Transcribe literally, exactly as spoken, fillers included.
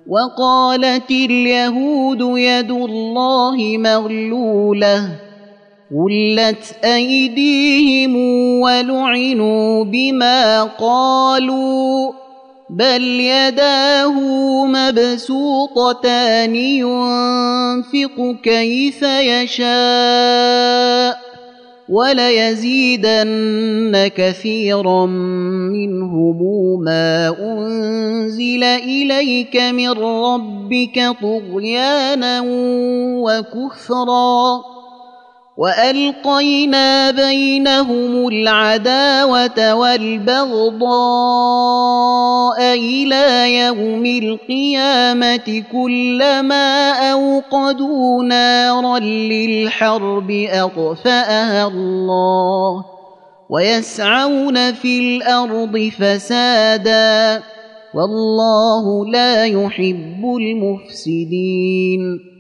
وقالت اليهود يد الله مغلولة غلت أيديهم ولعنوا بما قالوا بل يداه مبسوطتان ينفق كيف يشاء وليزيدن كثيرا منهم ما أنزل إليك من ربك طغيانا وكفرا وألقينا بينهم العداوة والبغضاء إلى يوم القيامة كلما أوقدوا نارا للحرب أطفأها الله ويسعون في الأرض فسادا والله لا يحب المفسدين